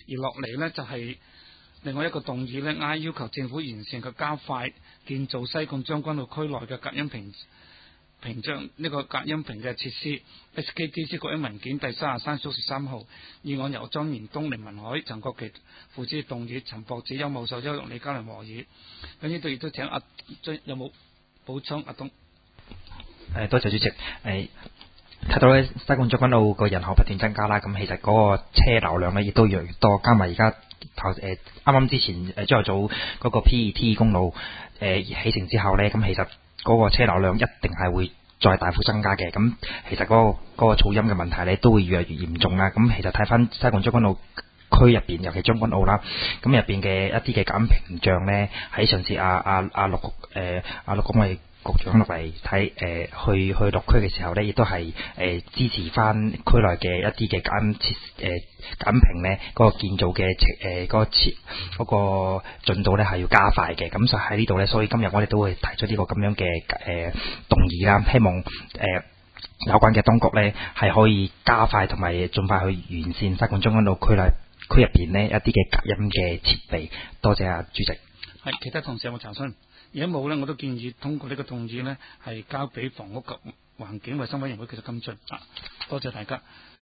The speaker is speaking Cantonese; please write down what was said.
而落嚟呢，就係另外一個動議呢，嗌要求政府完善及加快建造西貢將軍澳區內嘅隔音屏障呢個隔音屏嘅設施。SKDC 國一文件第33/13號議案由莊延東、凌文海、陳國奇父子動議，陳博子、邱茂秀、邱玉、李嘉良和議。咁呢度亦都請有冇補充？阿東。 多謝主席。睇到咧，西貢將軍澳個人口不斷增加啦，咁其實嗰個車流量咧亦都越嚟越多，加埋而家啱啱之前朝頭早嗰個 PET 公路起程之後咧，咁其實嗰個車流量一定係會再大幅增加嘅。咁其實嗰個噪音嘅問題咧都會越嚟越嚴重啦。咁其實睇翻西貢將軍澳區入邊，尤其將軍澳啦，咁入邊嘅一啲嘅隔音屏障咧，喺上次阿陸公衛局長落嚟睇去落區嘅時候咧，亦都係支持翻區內嘅一啲嘅隔音屏咧嗰個建造嘅嗰個進度咧係要加快嘅。咁就喺呢度咧，所以今日我哋都會提出呢個咁樣嘅動議啦，希望有關嘅當局咧係可以加快同埋盡快去完善西貢將軍澳區入邊呢一啲嘅隔音嘅設備。多謝啊，主席。 係，其他同事有冇查詢？如果冇呢，我都建議通過呢個動議呢，係交俾房屋及環境衞生委員會繼續跟進。多謝大家。